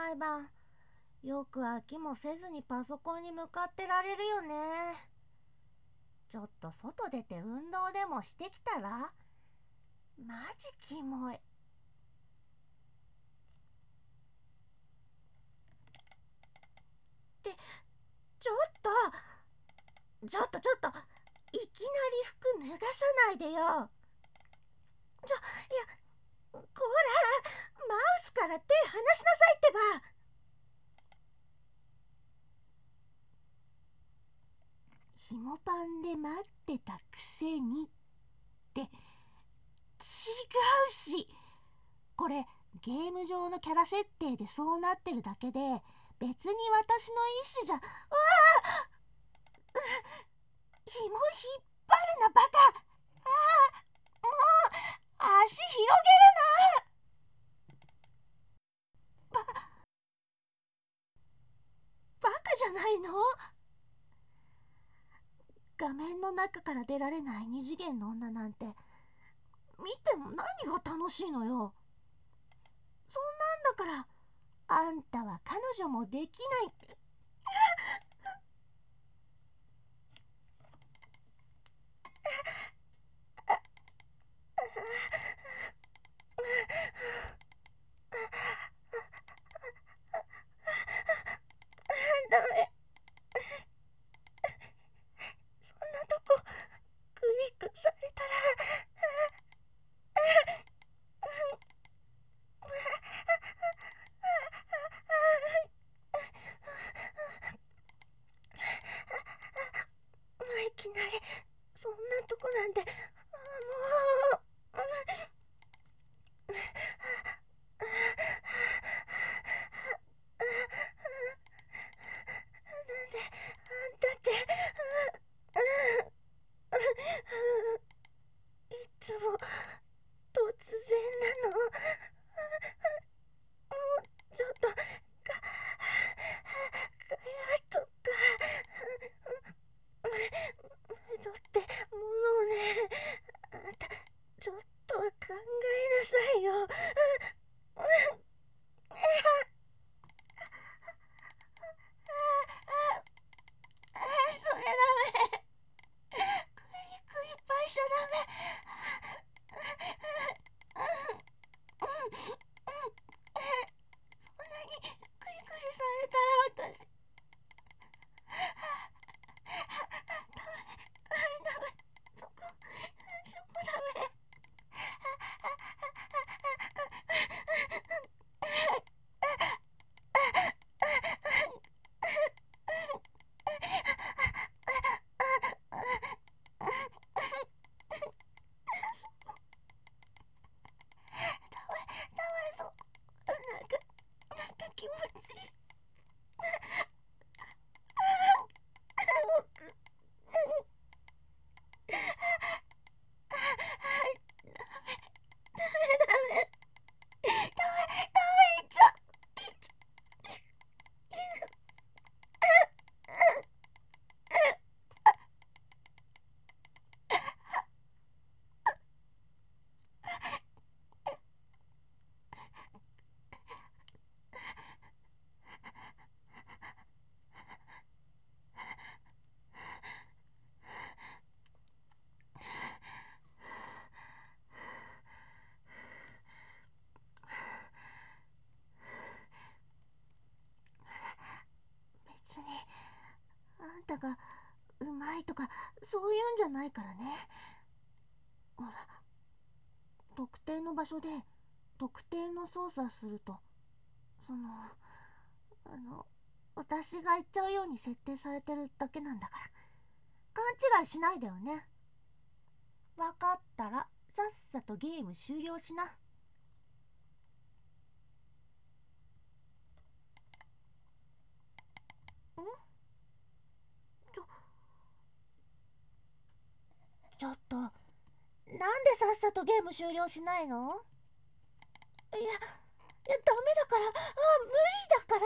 毎晩。よく飽きもせずにパソコンに向かってられるよね。ちょっと外出て運動でもしてきたら？マジキモい。ってちょっといきなり服脱がさないでよ。いや、こら、マウスから手離しなさいってば。ひもパンで待ってたくせにって違うし、これゲーム上のキャラ設定でそうなってるだけで、別に私の意思じゃ。紐引っ張るなバカ。もう足広げるな。バカじゃないの？画面の中から出られない二次元の女なんて見ても何が楽しいのよ。そんなんだからあんたは彼女もできないって。ダメ。そんなとこクリックされたら。いきなりそんなとこなんて。もうなんであんたっていつも突然なの。もうちょっとかやとかだってものをね、あんたちょっとは考えなさいよ。それダメ。クリックいっぱいしちゃダメ。そんなにクリクリされたら私。ダメ。そこダメ。そうなんか気持ちいい。僕いっちゃ別にあんたがうまいとかそういうんじゃないからね。ほら、特定の場所で特定の操作すると、あの私が言っちゃうように設定されてるだけなんだから、勘違いしないでよね。分かったらさっさとゲーム終了しな。ちょっと、なんでさっさとゲーム終了しないの？いや、ダメだから、無理だから。